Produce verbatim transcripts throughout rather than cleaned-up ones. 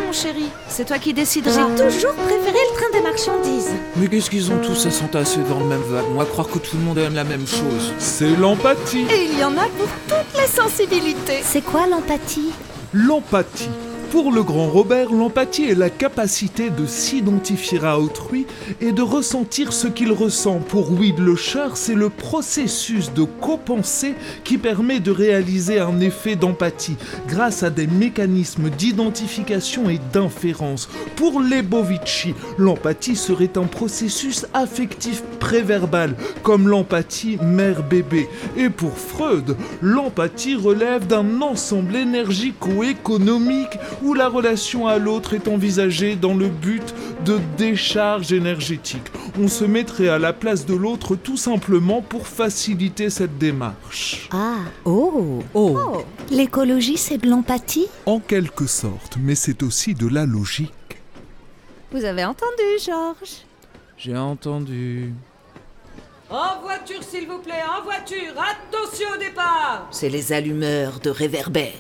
mon chéri. C'est toi qui décideras. J'ai toujours préféré le train des marchandises. Mais qu'est-ce qu'ils ont tous à s'entasser dans le même wagon, à croire que tout le monde aime la même chose? C'est l'empathie. Et il y en a pour toutes les sensibilités. C'est quoi l'empathie? L'empathie. Pour le grand Robert, l'empathie est la capacité de s'identifier à autrui et de ressentir ce qu'il ressent. Pour Widlecher, c'est le processus de copensée qui permet de réaliser un effet d'empathie grâce à des mécanismes d'identification et d'inférence. Pour Lebovici, l'empathie serait un processus affectif préverbal, comme l'empathie mère-bébé. Et pour Freud, l'empathie relève d'un ensemble énergico-économique où la relation à l'autre est envisagée dans le but de décharge énergétique. On se mettrait à la place de l'autre tout simplement pour faciliter cette démarche. Ah, oh, Oh, oh. L'écologie, c'est de l'empathie? En quelque sorte, mais c'est aussi de la logique. Vous avez entendu, Georges? j'ai entendu. En voiture, s'il vous plaît, en voiture. Attention au départ. C'est les allumeurs de réverbères.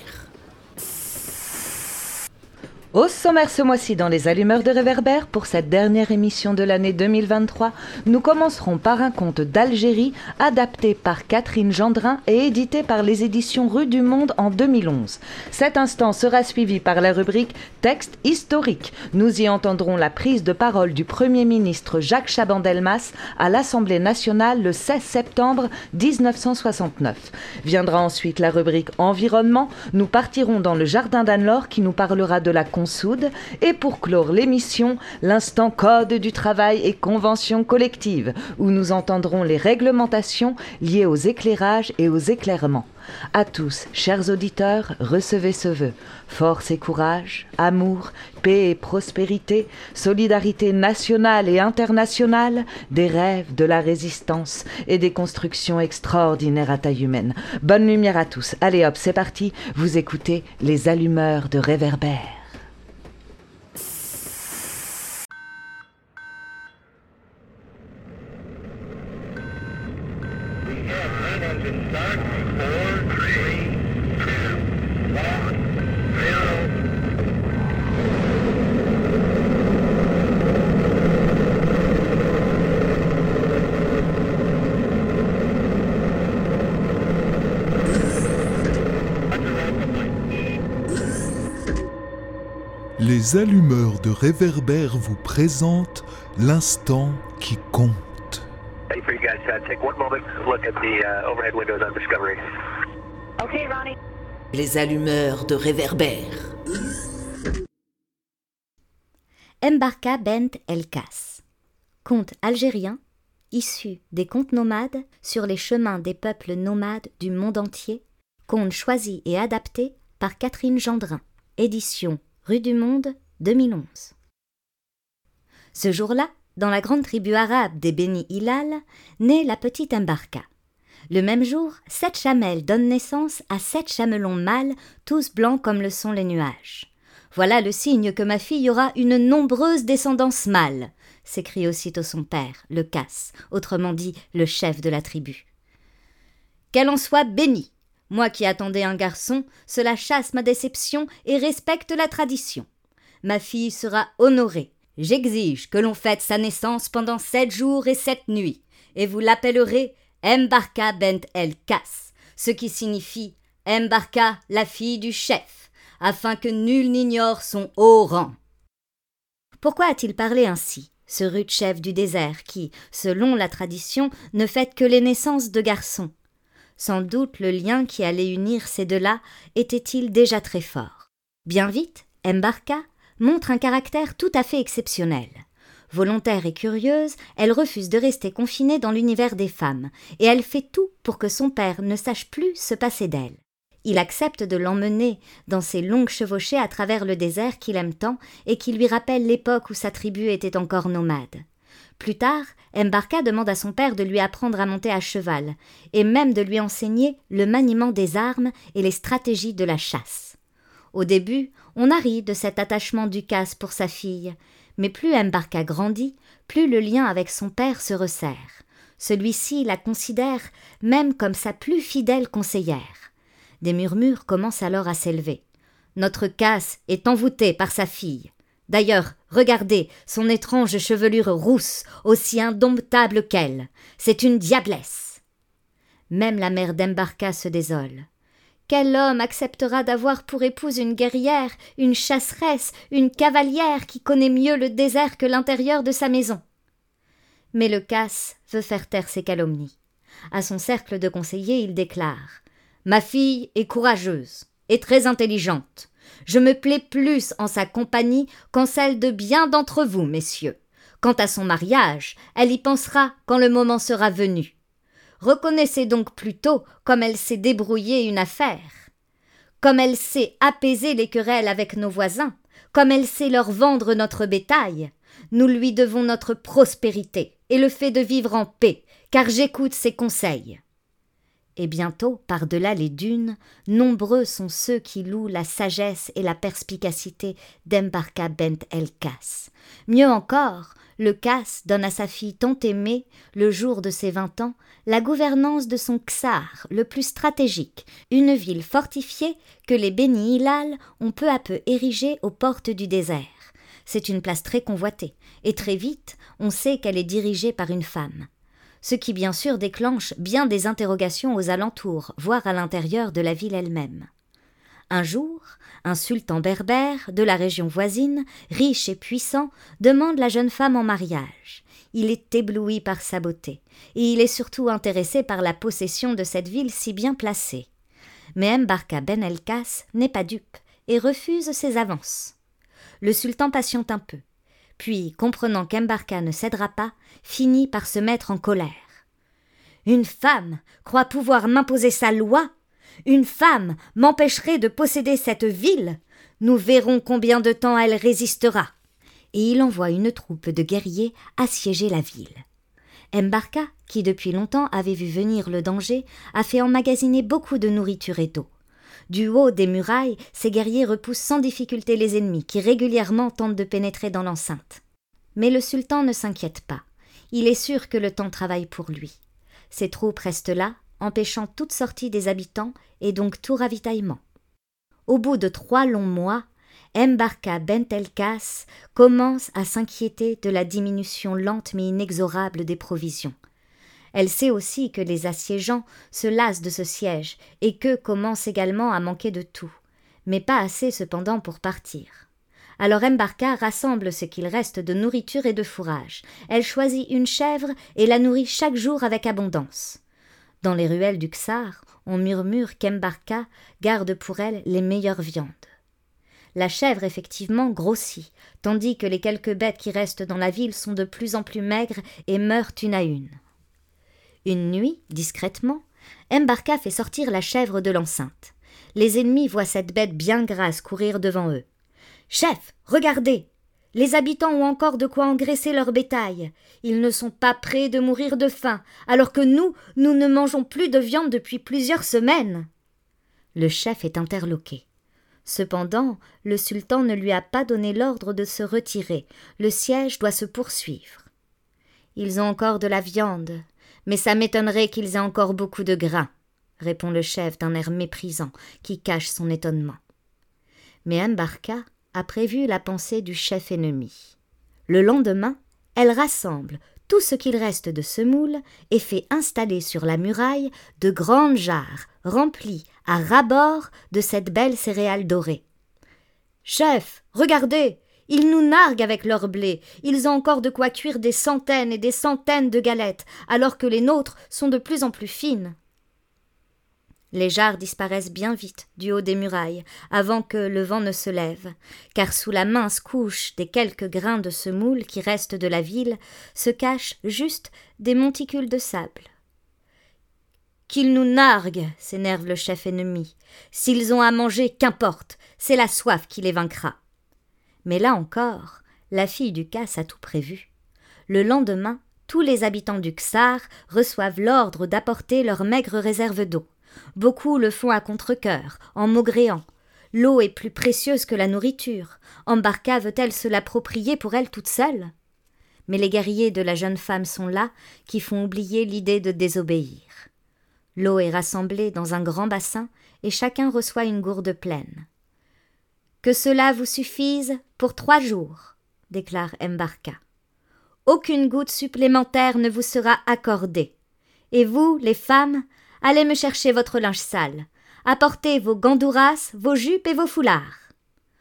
Au sommaire ce mois-ci dans les allumeurs de réverbères, pour cette dernière émission de l'année deux mille vingt-trois, nous commencerons par un conte d'Algérie adapté par Catherine Gendrin et édité par les éditions Rue du Monde en deux mille onze. Cet instant sera suivi par la rubrique Texte historique. Nous y entendrons la prise de parole du Premier ministre Jacques Chaban-Delmas à l'Assemblée nationale le seize septembre dix-neuf cent soixante-neuf. Viendra ensuite la rubrique Environnement. Nous partirons dans le jardin d'Anne-Laure qui nous parlera de la Consoude. Et pour clore l'émission, l'instant Code du travail et convention collective, où nous entendrons les réglementations liées aux éclairages et aux éclairements. À tous, chers auditeurs, recevez ce vœu. Force et courage, amour, paix et prospérité, solidarité nationale et internationale, des rêves, de la résistance et des constructions extraordinaires à taille humaine. Bonne lumière à tous. Allez hop, c'est parti. Vous écoutez les allumeurs de réverbères. Les allumeurs de réverbères vous présentent l'instant qui compte. Hey, for you guys, uh, take one moment, look at the uh, overhead windows on Discovery. Okay, Ronnie. Les allumeurs de réverbères. Mbarka Bent El Kas, conte algérien issu des contes nomades sur les chemins des peuples nomades du monde entier, conte choisi et adapté par Catherine Gendrin, édition Rue du Monde, deux mille onze. Ce jour-là, dans la grande tribu arabe des Beni Hilal, naît la petite Mbarka. Le même jour, sept chamelles donnent naissance à sept chamelons mâles, tous blancs comme le sont les nuages. « Voilà le signe que ma fille aura une nombreuse descendance mâle !» s'écrie aussitôt son père, le Kas, autrement dit le chef de la tribu. « Qu'elle en soit bénie ! Moi qui attendais un garçon, cela chasse ma déception et respecte la tradition. Ma fille sera honorée. J'exige que l'on fête sa naissance pendant sept jours et sept nuits, et vous l'appellerez Mbarka Bent El Kas, ce qui signifie Mbarka, la fille du chef, afin que nul n'ignore son haut rang. » Pourquoi a-t-il parlé ainsi, ce rude chef du désert qui, selon la tradition, ne fête que les naissances de garçons? Sans doute le lien qui allait unir ces deux-là était-il déjà très fort. Bien vite, Mbarka montre un caractère tout à fait exceptionnel. Volontaire et curieuse, elle refuse de rester confinée dans l'univers des femmes, et elle fait tout pour que son père ne sache plus se passer d'elle. Il accepte de l'emmener dans ses longues chevauchées à travers le désert qu'il aime tant et qui lui rappelle l'époque où sa tribu était encore nomade. Plus tard, Mbarka demande à son père de lui apprendre à monter à cheval, et même de lui enseigner le maniement des armes et les stratégies de la chasse. Au début, on a ri de cet attachement du Kas pour sa fille, mais plus Mbarka grandit, plus le lien avec son père se resserre. Celui-ci la considère même comme sa plus fidèle conseillère. Des murmures commencent alors à s'élever. Notre Casse est envoûté par sa fille. D'ailleurs, regardez son étrange chevelure rousse, aussi indomptable qu'elle. C'est une diablesse. » Même la mère d'Embarka se désole. Quel homme acceptera d'avoir pour épouse une guerrière, une chasseresse, une cavalière qui connaît mieux le désert que l'intérieur de sa maison? Mais le Casse veut faire taire ses calomnies. À son cercle de conseillers, il déclare « Ma fille est courageuse et très intelligente. Je me plais plus en sa compagnie qu'en celle de bien d'entre vous, messieurs. Quant à son mariage, elle y pensera quand le moment sera venu. Reconnaissez donc plutôt comme elle sait débrouiller une affaire, comme elle sait apaiser les querelles avec nos voisins, comme elle sait leur vendre notre bétail. Nous lui devons notre prospérité et le fait de vivre en paix, car j'écoute ses conseils. » Et bientôt, par-delà les dunes, nombreux sont ceux qui louent la sagesse et la perspicacité d'Embarka Bent el-Casse. Mieux encore, le Casse donne à sa fille tant aimée, le jour de ses vingt ans, la gouvernance de son Ksar, le plus stratégique, une ville fortifiée que les Beni Hilal ont peu à peu érigée aux portes du désert. C'est une place très convoitée, et très vite, on sait qu'elle est dirigée par une femme. Ce qui bien sûr déclenche bien des interrogations aux alentours, voire à l'intérieur de la ville elle-même. Un jour, un sultan berbère de la région voisine, riche et puissant, demande la jeune femme en mariage. Il est ébloui par sa beauté, et il est surtout intéressé par la possession de cette ville si bien placée. Mais Embarka Ben el-Casse n'est pas dupe et refuse ses avances. Le sultan patiente un peu, puis, comprenant qu'Embarka ne cédera pas, finit par se mettre en colère. « Une femme croit pouvoir m'imposer sa loi ? Une femme m'empêcherait de posséder cette ville ? Nous verrons combien de temps elle résistera. » Et il envoie une troupe de guerriers assiéger la ville. Embarka, qui depuis longtemps avait vu venir le danger, a fait emmagasiner beaucoup de nourriture et d'eau. Du haut des murailles, ces guerriers repoussent sans difficulté les ennemis qui régulièrement tentent de pénétrer dans l'enceinte. Mais le sultan ne s'inquiète pas. Il est sûr que le temps travaille pour lui. Ses troupes restent là, empêchant toute sortie des habitants et donc tout ravitaillement. Au bout de trois longs mois, Embarka Bent el-Casse commence à s'inquiéter de la diminution lente mais inexorable des provisions. Elle sait aussi que les assiégeants se lassent de ce siège et qu'eux commencent également à manquer de tout, mais pas assez cependant pour partir. Alors Embarka rassemble ce qu'il reste de nourriture et de fourrage. Elle choisit une chèvre et la nourrit chaque jour avec abondance. Dans les ruelles du Ksar, on murmure qu'Embarka garde pour elle les meilleures viandes. La chèvre effectivement grossit, tandis que les quelques bêtes qui restent dans la ville sont de plus en plus maigres et meurent une à une. Une nuit, discrètement, Embarka fait sortir la chèvre de l'enceinte. Les ennemis voient cette bête bien grasse courir devant eux. « Chef, regardez! Les habitants ont encore de quoi engraisser leur bétail. Ils ne sont pas prêts de mourir de faim, alors que nous, nous ne mangeons plus de viande depuis plusieurs semaines. » Le chef est interloqué. Cependant, le sultan ne lui a pas donné l'ordre de se retirer. Le siège doit se poursuivre. « Ils ont encore de la viande, mais ça m'étonnerait qu'ils aient encore beaucoup de grains, » répond le chef d'un air méprisant qui cache son étonnement. Mais Embarka a prévu la pensée du chef ennemi. Le lendemain, elle rassemble tout ce qu'il reste de semoule et fait installer sur la muraille de grandes jarres remplies à ras-bord de cette belle céréale dorée. « Chef, regardez, ils nous narguent avec leur blé, ils ont encore de quoi cuire des centaines et des centaines de galettes, alors que les nôtres sont de plus en plus fines. » Les jarres disparaissent bien vite du haut des murailles, avant que le vent ne se lève, car sous la mince couche des quelques grains de semoule qui restent de la ville se cachent juste des monticules de sable. « Qu'ils nous narguent !» s'énerve le chef ennemi. « S'ils ont à manger, qu'importe, c'est la soif qui les vaincra. » Mais là encore, la fille du Casse a tout prévu. Le lendemain, tous les habitants du Ksar reçoivent l'ordre d'apporter leur maigre réserve d'eau. Beaucoup le font à contre-cœur, en maugréant. L'eau est plus précieuse que la nourriture. Embarka veut-elle se l'approprier pour elle toute seule? Mais les guerriers de la jeune femme sont là, qui font oublier l'idée de désobéir. L'eau est rassemblée dans un grand bassin et chacun reçoit une gourde pleine. Que cela vous suffise pour trois jours, déclare Mbarka. Aucune goutte supplémentaire ne vous sera accordée. Et vous, les femmes, allez me chercher votre linge sale. Apportez vos gandouras, vos jupes et vos foulards.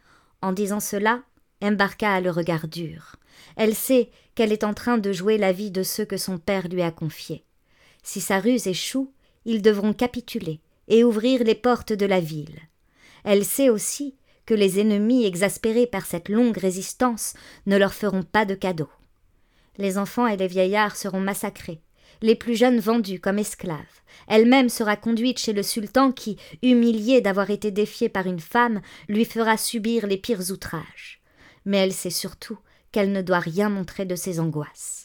En disant cela, Mbarka a le regard dur. Elle sait qu'elle est en train de jouer la vie de ceux que son père lui a confiés. Si sa ruse échoue, ils devront capituler et ouvrir les portes de la ville. Elle sait aussi que les ennemis exaspérés par cette longue résistance ne leur feront pas de cadeaux. Les enfants et les vieillards seront massacrés, les plus jeunes vendus comme esclaves. Elle-même sera conduite chez le sultan qui, humilié d'avoir été défié par une femme, lui fera subir les pires outrages. Mais elle sait surtout qu'elle ne doit rien montrer de ses angoisses.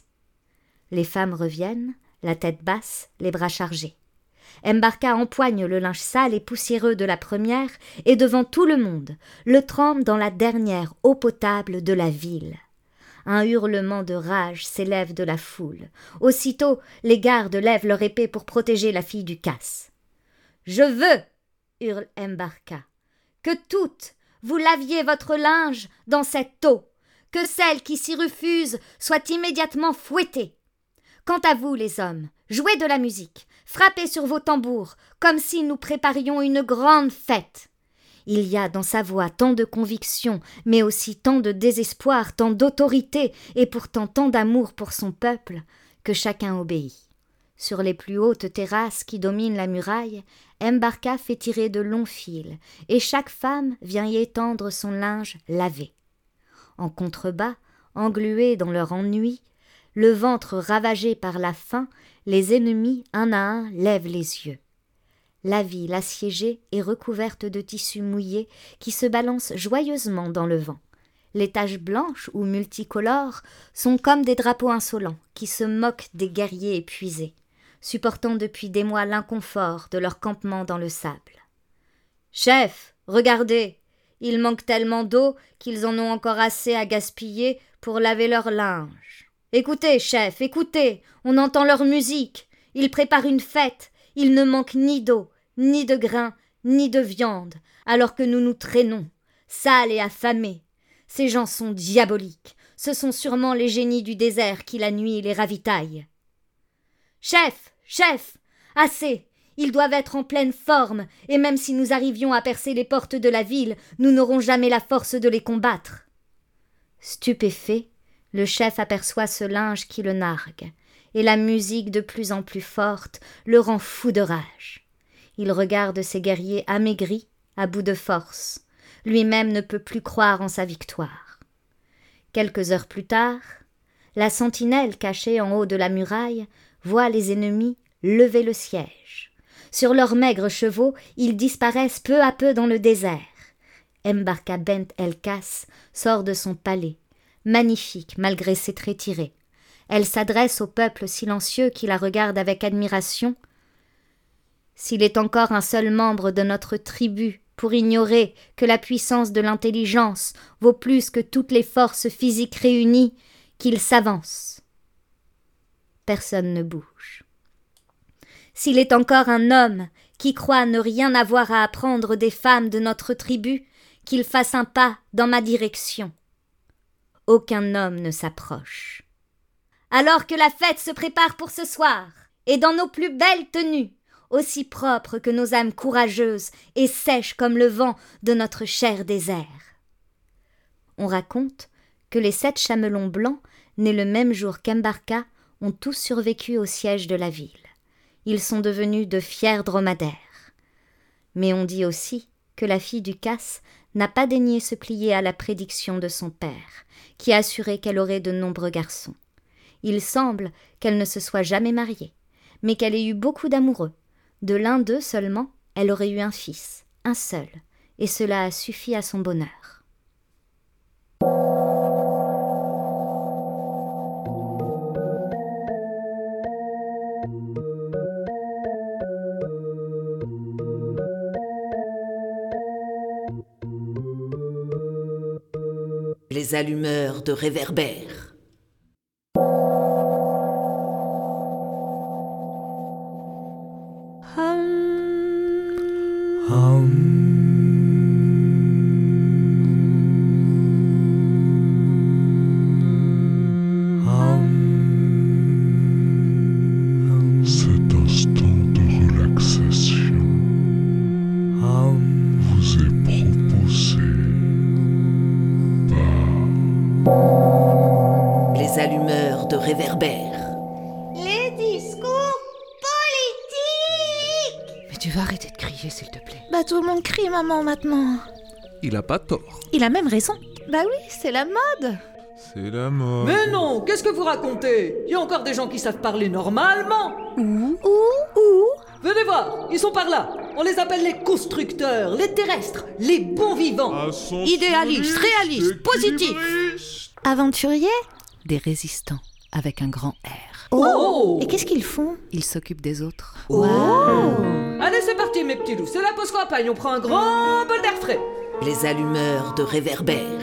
Les femmes reviennent, la tête basse, les bras chargés. Mbarka empoigne le linge sale et poussiéreux de la première et devant tout le monde, le trempe dans la dernière eau potable de la ville. Un hurlement de rage s'élève de la foule. Aussitôt, les gardes lèvent leur épée pour protéger la fille du casse. « Je veux, » hurle Mbarka, « que toutes vous laviez votre linge dans cette eau, que celle qui s'y refuse soit immédiatement fouettée. Quant à vous, les hommes, jouez de la musique, frappez sur vos tambours, comme si nous préparions une grande fête. » Il y a dans sa voix tant de conviction, mais aussi tant de désespoir, tant d'autorité, et pourtant tant d'amour pour son peuple, que chacun obéit. Sur les plus hautes terrasses qui dominent la muraille, Mbarka fait tirer de longs fils, et chaque femme vient y étendre son linge lavé. En contrebas, englués dans leur ennui, le ventre ravagé par la faim, les ennemis, un à un, lèvent les yeux. La ville assiégée est recouverte de tissus mouillés qui se balancent joyeusement dans le vent. Les taches blanches ou multicolores sont comme des drapeaux insolents qui se moquent des guerriers épuisés, supportant depuis des mois l'inconfort de leur campement dans le sable. « Chef, regardez, il manque tellement d'eau qu'ils en ont encore assez à gaspiller pour laver leur linge. Écoutez, chef, écoutez, on entend leur musique, ils préparent une fête, il ne manque ni d'eau, ni de grains, ni de viande, alors que nous nous traînons, sales et affamés. Ces gens sont diaboliques, ce sont sûrement les génies du désert qui la nuit les ravitaillent. Chef, chef, assez, ils doivent être en pleine forme, et même si nous arrivions à percer les portes de la ville, nous n'aurons jamais la force de les combattre. Stupéfait, le chef aperçoit ce linge qui le nargue, et la musique de plus en plus forte le rend fou de rage. Il regarde ses guerriers amaigris, à bout de force. Lui-même ne peut plus croire en sa victoire. Quelques heures plus tard, la sentinelle cachée en haut de la muraille voit les ennemis lever le siège. Sur leurs maigres chevaux, ils disparaissent peu à peu dans le désert. Mbarka Bent El-Kas sort de son palais, magnifique malgré ses traits tirés. Elle s'adresse au peuple silencieux qui la regarde avec admiration. « S'il est encore un seul membre de notre tribu pour ignorer que la puissance de l'intelligence vaut plus que toutes les forces physiques réunies, qu'il s'avance. » Personne ne bouge. « S'il est encore un homme qui croit ne rien avoir à apprendre des femmes de notre tribu, qu'il fasse un pas dans ma direction. » Aucun homme ne s'approche. Alors que la fête se prépare pour ce soir, et dans nos plus belles tenues, aussi propres que nos âmes courageuses et sèches comme le vent de notre cher désert. On raconte que les sept chamelons blancs, nés le même jour qu'Mbarka, ont tous survécu au siège de la ville. Ils sont devenus de fiers dromadaires. Mais on dit aussi que la fille du casse n'a pas daigné se plier à la prédiction de son père, qui assurait qu'elle aurait de nombreux garçons. Il semble qu'elle ne se soit jamais mariée, mais qu'elle ait eu beaucoup d'amoureux. De l'un d'eux seulement, elle aurait eu un fils, un seul, et cela a suffi à son bonheur. Les allumeurs de réverbères. Hum. vous est proposé par Les allumeurs de réverbères. Les discours politiques. Mais tu vas arrêter de crier, s'il te plaît. Bah tout le monde crie maman maintenant. Il a pas tort. Il a même raison. Bah oui, c'est la mode. C'est la mort. Mais non, qu'est-ce que vous racontez? Il y a encore des gens qui savent parler normalement. Où Où Où Venez voir, ils sont par là. On les appelle les constructeurs, les terrestres, les bons vivants. Idéaliste, réaliste, positif. Aventurier. Des résistants, avec un grand R. Oh. Et qu'est-ce qu'ils font? Ils s'occupent des autres. Allez, c'est parti mes petits loups, c'est la pause campagne, on prend un grand bol d'air frais. Les allumeurs de réverbères.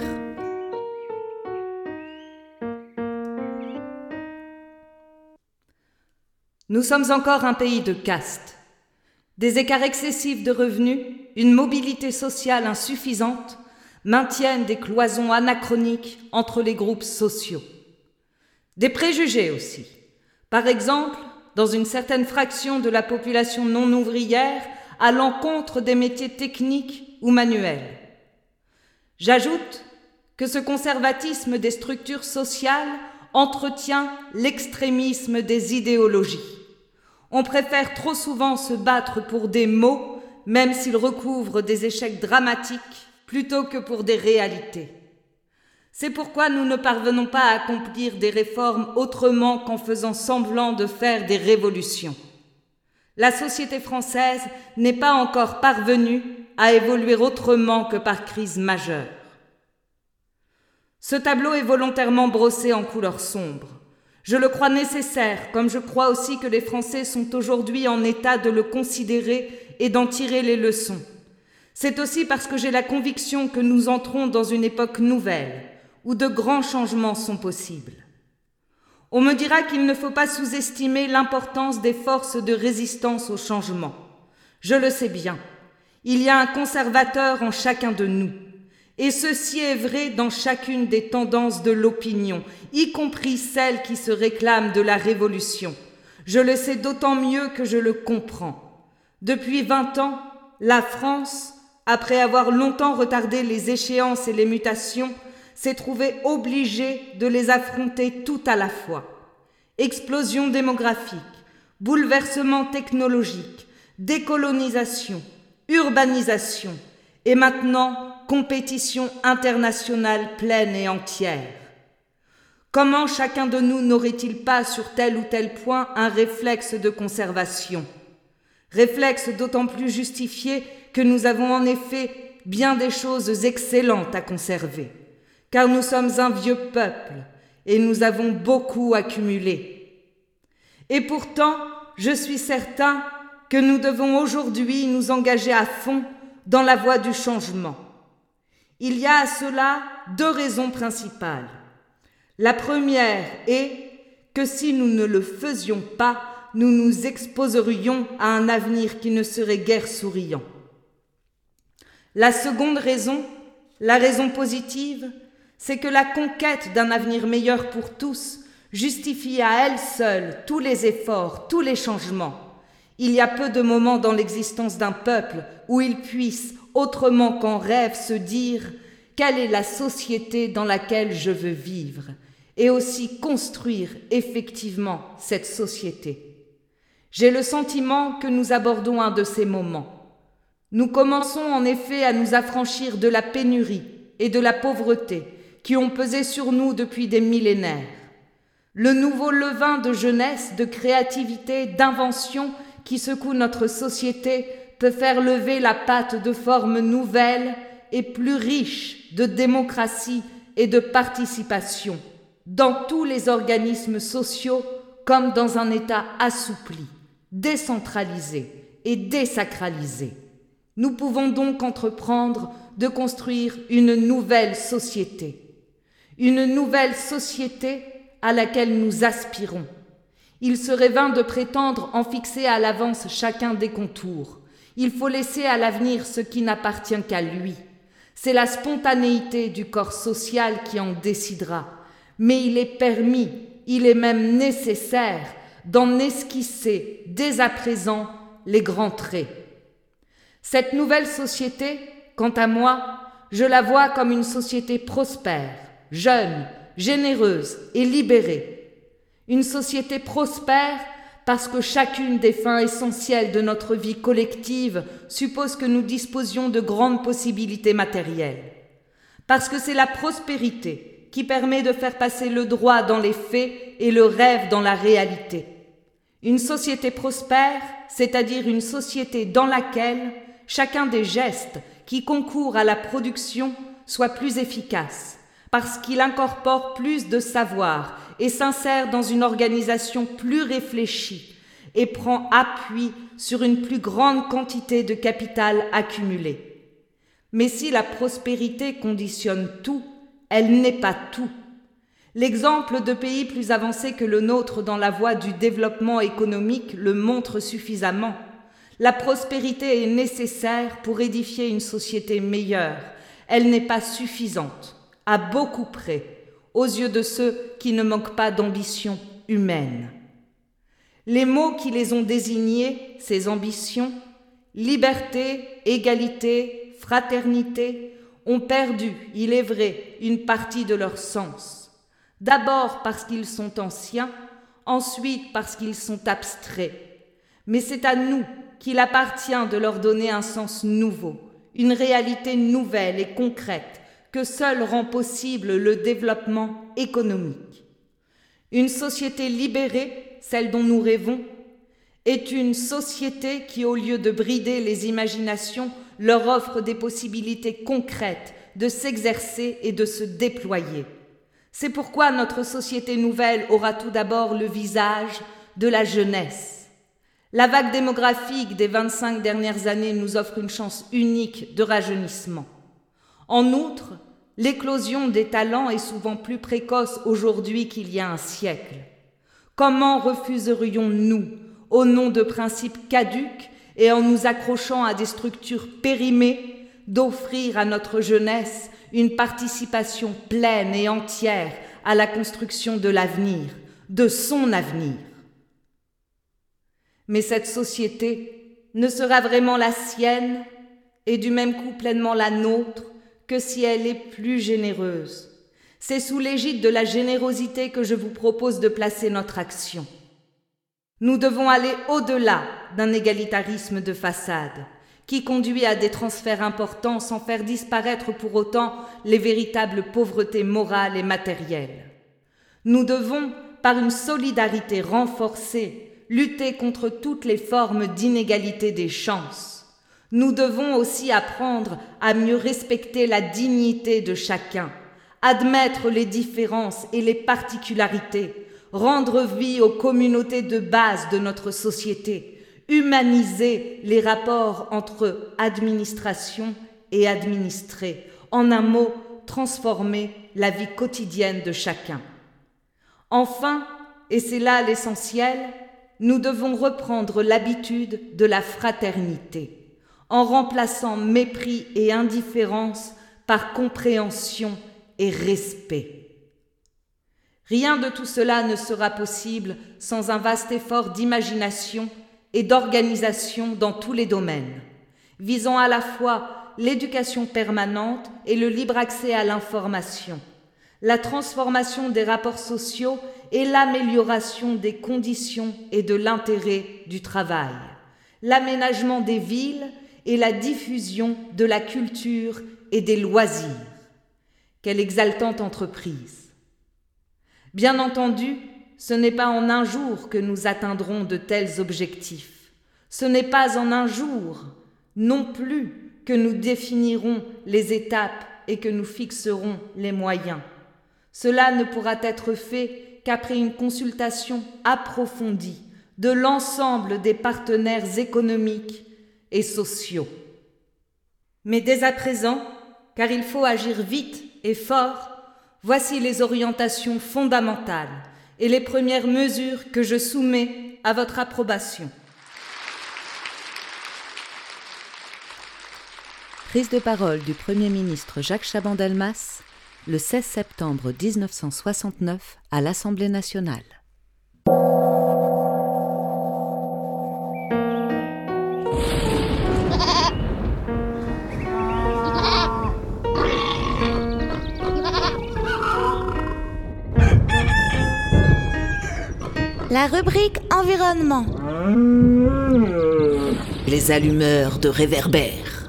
Nous sommes encore un pays de castes. Des écarts excessifs de revenus, une mobilité sociale insuffisante maintiennent des cloisons anachroniques entre les groupes sociaux. Des préjugés aussi. Par exemple, dans une certaine fraction de la population non ouvrière, à l'encontre des métiers techniques ou manuels. J'ajoute que ce conservatisme des structures sociales entretient l'extrémisme des idéologies. On préfère trop souvent se battre pour des mots, même s'ils recouvrent des échecs dramatiques, plutôt que pour des réalités. C'est pourquoi nous ne parvenons pas à accomplir des réformes autrement qu'en faisant semblant de faire des révolutions. La société française n'est pas encore parvenue à évoluer autrement que par crise majeure. Ce tableau est volontairement brossé en couleur sombre. Je le crois nécessaire, comme je crois aussi que les Français sont aujourd'hui en état de le considérer et d'en tirer les leçons. C'est aussi parce que j'ai la conviction que nous entrons dans une époque nouvelle, où de grands changements sont possibles. On me dira qu'il ne faut pas sous-estimer l'importance des forces de résistance au changement. Je le sais bien. Il y a un conservateur en chacun de nous. Et ceci est vrai dans chacune des tendances de l'opinion, y compris celles qui se réclament de la révolution. Je le sais d'autant mieux que je le comprends. Depuis vingt ans, la France, après avoir longtemps retardé les échéances et les mutations, s'est trouvée obligée de les affronter tout à la fois. Explosion démographique, bouleversement technologique, décolonisation, urbanisation, et maintenant compétition internationale pleine et entière. Comment chacun de nous n'aurait-il pas sur tel ou tel point un réflexe de conservation? Réflexe d'autant plus justifié que nous avons en effet bien des choses excellentes à conserver, car nous sommes un vieux peuple et nous avons beaucoup accumulé. Et pourtant, je suis certain que nous devons aujourd'hui nous engager à fond dans la voie du changement. Il y a à cela deux raisons principales. La première est que si nous ne le faisions pas, nous nous exposerions à un avenir qui ne serait guère souriant. La seconde raison, la raison positive, c'est que la conquête d'un avenir meilleur pour tous justifie à elle seule tous les efforts, tous les changements. Il y a peu de moments dans l'existence d'un peuple où il puisse, autrement qu'en rêve, se dire « Quelle est la société dans laquelle je veux vivre ?» et aussi construire effectivement cette société. J'ai le sentiment que nous abordons un de ces moments. Nous commençons en effet à nous affranchir de la pénurie et de la pauvreté qui ont pesé sur nous depuis des millénaires. Le nouveau levain de jeunesse, de créativité, d'invention qui secoue notre société peut faire lever la patte de formes nouvelles et plus riches de démocratie et de participation dans tous les organismes sociaux comme dans un État assoupli, décentralisé et désacralisé. Nous pouvons donc entreprendre de construire une nouvelle société, une nouvelle société à laquelle nous aspirons. Il serait vain de prétendre en fixer à l'avance chacun des contours. Il faut laisser à l'avenir ce qui n'appartient qu'à lui. C'est la spontanéité du corps social qui en décidera. Mais il est permis, il est même nécessaire d'en esquisser dès à présent les grands traits. Cette nouvelle société, quant à moi, je la vois comme une société prospère, jeune, généreuse et libérée. Une société prospère parce que chacune des fins essentielles de notre vie collective suppose que nous disposions de grandes possibilités matérielles. Parce que c'est la prospérité qui permet de faire passer le droit dans les faits et le rêve dans la réalité. Une société prospère, c'est-à-dire une société dans laquelle chacun des gestes qui concourent à la production soit plus efficace, parce qu'il incorpore plus de savoir et s'insère dans une organisation plus réfléchie et prend appui sur une plus grande quantité de capital accumulé. Mais si la prospérité conditionne tout, elle n'est pas tout. L'exemple de pays plus avancés que le nôtre dans la voie du développement économique le montre suffisamment. La prospérité est nécessaire pour édifier une société meilleure. Elle n'est pas suffisante, à beaucoup près, aux yeux de ceux qui ne manquent pas d'ambition humaine. Les mots qui les ont désignés, ces ambitions, liberté, égalité, fraternité, ont perdu, il est vrai, une partie de leur sens. D'abord parce qu'ils sont anciens, ensuite parce qu'ils sont abstraits. Mais c'est à nous qu'il appartient de leur donner un sens nouveau, une réalité nouvelle et concrète que seul rend possible le développement économique. Une société libérée, celle dont nous rêvons, est une société qui, au lieu de brider les imaginations, leur offre des possibilités concrètes de s'exercer et de se déployer. C'est pourquoi notre société nouvelle aura tout d'abord le visage de la jeunesse. La vague démographique des vingt-cinq dernières années nous offre une chance unique de rajeunissement. En outre, l'éclosion des talents est souvent plus précoce aujourd'hui qu'il y a un siècle. Comment refuserions-nous, au nom de principes caducs et en nous accrochant à des structures périmées, d'offrir à notre jeunesse une participation pleine et entière à la construction de l'avenir, de son avenir? Mais cette société ne sera vraiment la sienne et du même coup pleinement la nôtre que si elle est plus généreuse. C'est sous l'égide de la générosité que je vous propose de placer notre action. Nous devons aller au-delà d'un égalitarisme de façade qui conduit à des transferts importants sans faire disparaître pour autant les véritables pauvretés morales et matérielles. Nous devons, par une solidarité renforcée, lutter contre toutes les formes d'inégalité des chances. Nous devons aussi apprendre à mieux respecter la dignité de chacun, admettre les différences et les particularités, rendre vie aux communautés de base de notre société, humaniser les rapports entre administration et administrés, en un mot, transformer la vie quotidienne de chacun. Enfin, et c'est là l'essentiel, nous devons reprendre l'habitude de la fraternité, en remplaçant mépris et indifférence par compréhension et respect. Rien de tout cela ne sera possible sans un vaste effort d'imagination et d'organisation dans tous les domaines, visant à la fois l'éducation permanente et le libre accès à l'information, la transformation des rapports sociaux et l'amélioration des conditions et de l'intérêt du travail, l'aménagement des villes et la diffusion de la culture et des loisirs. Quelle exaltante entreprise! Bien entendu, ce n'est pas en un jour que nous atteindrons de tels objectifs. Ce n'est pas en un jour, non plus, que nous définirons les étapes et que nous fixerons les moyens. Cela ne pourra être fait qu'après une consultation approfondie de l'ensemble des partenaires économiques et sociaux. Mais dès à présent, car il faut agir vite et fort, voici les orientations fondamentales et les premières mesures que je soumets à votre approbation. Prise de parole du Premier ministre Jacques Chaban-Delmas le seize septembre mille neuf cent soixante-neuf à l'Assemblée nationale. La rubrique environnement. Les allumeurs de réverbères.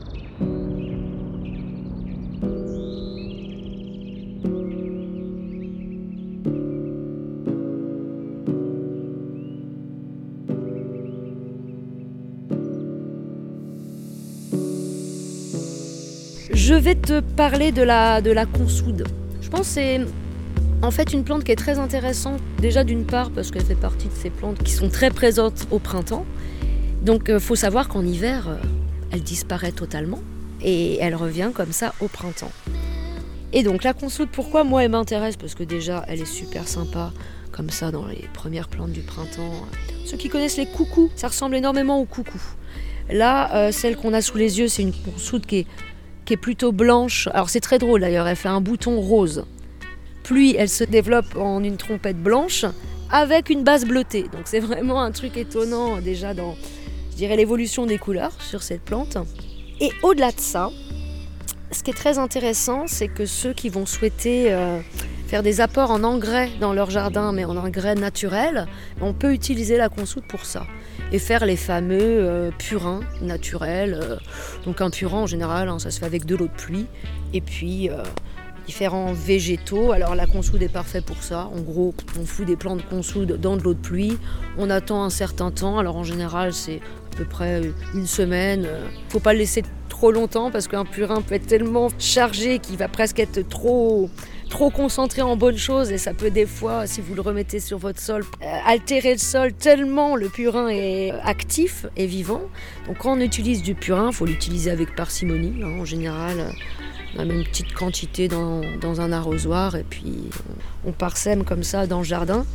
Je vais te parler de la, de la consoude. Je pense que c'est en fait une plante qui est très intéressante. Déjà d'une part parce qu'elle fait partie de ces plantes qui sont très présentes au printemps. Donc il euh, faut savoir qu'en hiver, euh, elle disparaît totalement et elle revient comme ça au printemps. Et donc la consoude, pourquoi moi elle m'intéresse? Parce que déjà elle est super sympa, comme ça dans les premières plantes du printemps. Ceux qui connaissent les coucous, ça ressemble énormément aux coucous. Là, euh, celle qu'on a sous les yeux, c'est une consoude qui est qui est plutôt blanche. Alors c'est très drôle d'ailleurs, elle fait un bouton rose. Puis elle se développe en une trompette blanche avec une base bleutée. Donc c'est vraiment un truc étonnant déjà dans, je dirais, l'évolution des couleurs sur cette plante. Et au-delà de ça, ce qui est très intéressant, c'est que ceux qui vont souhaiter euh, faire des apports en engrais dans leur jardin, mais en engrais naturels, on peut utiliser la consoude pour ça. Et faire les fameux euh, purins naturels. Euh, donc un purin en général, hein, ça se fait avec de l'eau de pluie. Et puis euh, différents végétaux. Alors la consoude est parfait pour ça. En gros, on fout des plants de consoude dans de l'eau de pluie. On attend un certain temps. Alors en général, c'est à peu près une semaine. Faut pas le laisser trop longtemps parce qu'un purin peut être tellement chargé qu'il va presque être trop... trop concentré en bonnes choses et ça peut des fois, si vous le remettez sur votre sol, euh, altérer le sol tellement le purin est actif et vivant. Donc quand on utilise du purin, il faut l'utiliser avec parcimonie. Hein. En général, on a même une petite quantité dans, dans un arrosoir et puis on, on parsème comme ça dans le jardin.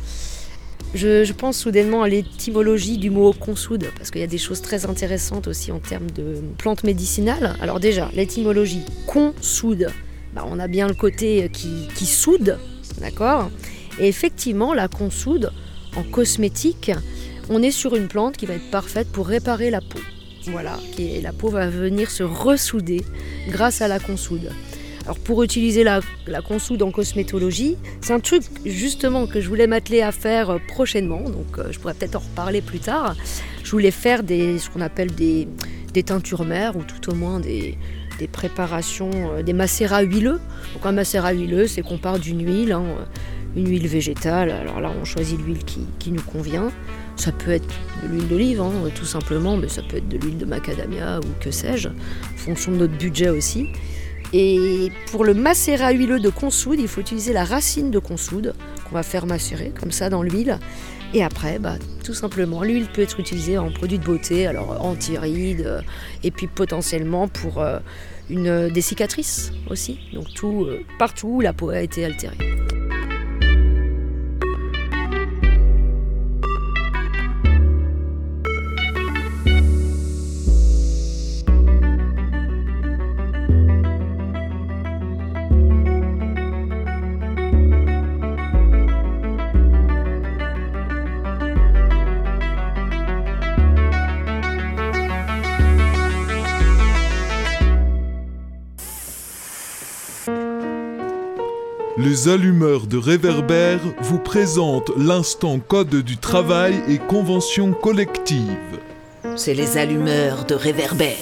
Je, je pense soudainement à l'étymologie du mot consoude parce qu'il y a des choses très intéressantes aussi en termes de plantes médicinales. Alors déjà, l'étymologie consoude. Bah, on a bien le côté qui, qui soude, d'accord ? Et effectivement, la consoude, en cosmétique, on est sur une plante qui va être parfaite pour réparer la peau. Voilà, qui, la peau va venir se ressouder grâce à la consoude. Alors pour utiliser la, la consoude en cosmétologie, c'est un truc justement que je voulais m'atteler à faire prochainement, donc euh, je pourrais peut-être en reparler plus tard. Je voulais faire des, ce qu'on appelle des, des teintures mères ou tout au moins des... des préparations, euh, des macérats huileux. Donc un macérat huileux, c'est qu'on part d'une huile, hein, une huile végétale. Alors là, on choisit l'huile qui, qui nous convient. Ça peut être de l'huile d'olive, hein, tout simplement, mais ça peut être de l'huile de macadamia ou que sais-je, en fonction de notre budget aussi. Et pour le macérat huileux de consoude, il faut utiliser la racine de consoude qu'on va faire macérer comme ça dans l'huile. Et après, bah, tout simplement, l'huile peut être utilisée en produit de beauté, alors anti-rides, euh, et puis potentiellement pour euh, une, euh, des cicatrices aussi. Donc tout, euh, partout où la peau a été altérée. Les allumeurs de réverbères vous présentent l'instant code du travail et convention collective. C'est les allumeurs de réverbères.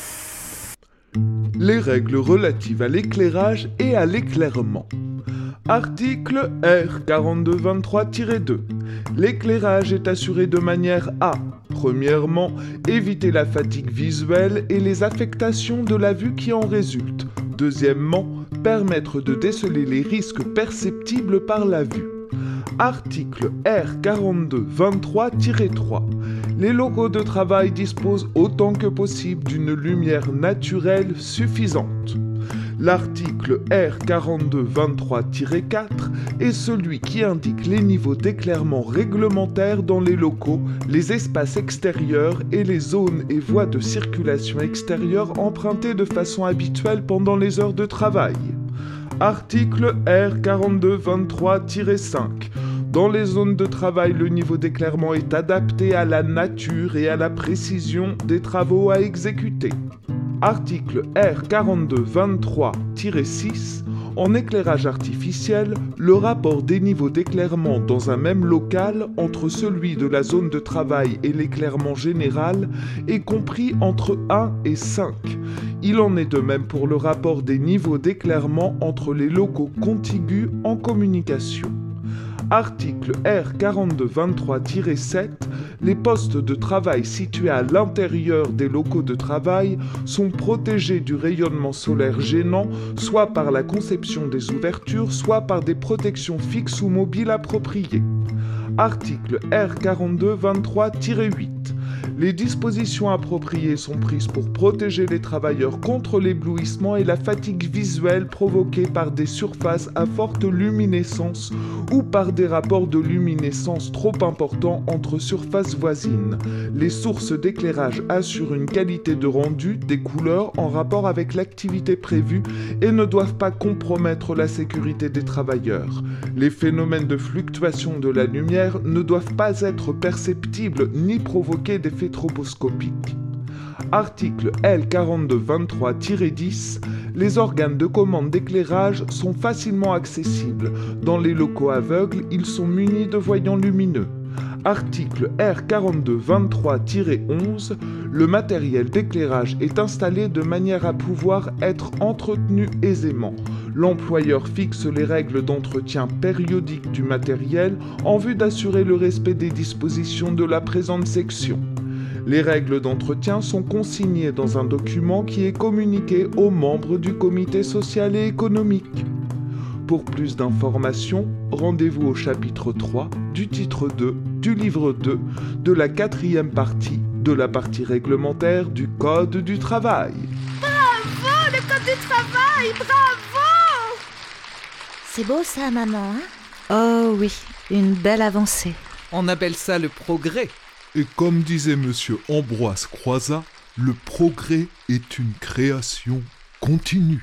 Les règles relatives à l'éclairage et à l'éclairement. Article R quarante-deux vingt-trois tiret deux. L'éclairage est assuré de manière à, premièrement, éviter la fatigue visuelle et les affectations de la vue qui en résultent. Deuxièmement, permettre de déceler les risques perceptibles par la vue. Article R quarante-deux vingt-trois tiret trois. Les locaux de travail disposent autant que possible d'une lumière naturelle suffisante. L'article R quarante-deux vingt-trois tiret quatre est celui qui indique les niveaux d'éclairement réglementaires dans les locaux, les espaces extérieurs et les zones et voies de circulation extérieure empruntées de façon habituelle pendant les heures de travail. Article R quarante-deux vingt-trois tiret cinq. Dans les zones de travail, le niveau d'éclairement est adapté à la nature et à la précision des travaux à exécuter. Article R quarante-deux vingt-trois tiret six. En éclairage artificiel, le rapport des niveaux d'éclairement dans un même local entre celui de la zone de travail et l'éclairement général est compris entre un et cinq. Il en est de même pour le rapport des niveaux d'éclairement entre les locaux contigus en communication. Article R quarante-deux vingt-trois tiret sept, les postes de travail situés à l'intérieur des locaux de travail sont protégés du rayonnement solaire gênant, soit par la conception des ouvertures, soit par des protections fixes ou mobiles appropriées. Article R quarante-deux vingt-trois tiret huit. Les dispositions appropriées sont prises pour protéger les travailleurs contre l'éblouissement et la fatigue visuelle provoquée par des surfaces à forte luminescence ou par des rapports de luminescence trop importants entre surfaces voisines. Les sources d'éclairage assurent une qualité de rendu des couleurs en rapport avec l'activité prévue et ne doivent pas compromettre la sécurité des travailleurs. Les phénomènes de fluctuation de la lumière ne doivent pas être perceptibles ni provoquer d'effets stroboscopiques. Article L quarante-deux vingt-trois tiret dix. Les organes de commande d'éclairage sont facilement accessibles. Dans les locaux aveugles, ils sont munis de voyants lumineux. Article R quarante-deux vingt-trois tiret onze. Le matériel d'éclairage est installé de manière à pouvoir être entretenu aisément. L'employeur fixe les règles d'entretien périodique du matériel en vue d'assurer le respect des dispositions de la présente section. Les règles d'entretien sont consignées dans un document qui est communiqué aux membres du comité social et économique. Pour plus d'informations, rendez-vous au chapitre trois du titre deux du livre deux de la quatrième partie de la partie réglementaire du Code du travail. Bravo, le Code du travail, bravo! C'est beau ça, maman, hein? Oh oui, une belle avancée. On appelle ça le progrès. Et comme disait monsieur Ambroise Croizat, le progrès est une création continue.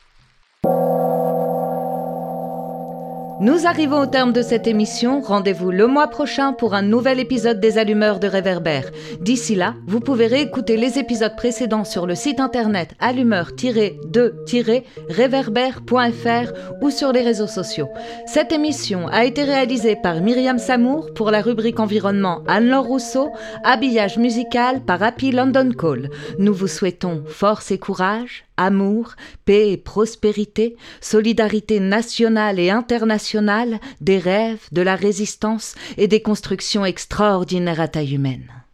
Nous arrivons au terme de cette émission. Rendez-vous le mois prochain pour un nouvel épisode des Allumeurs de Réverbère. D'ici là, vous pouvez réécouter les épisodes précédents sur le site internet allumeur tiret deux tiret réverbère point f r ou sur les réseaux sociaux. Cette émission a été réalisée par Myriam Samour pour la rubrique environnement Anne-Laure Rousseau, habillage musical par Happy London Call. Nous vous souhaitons force et courage, amour, paix et prospérité, solidarité nationale et internationale, des rêves, de la résistance et des constructions extraordinaires à taille humaine.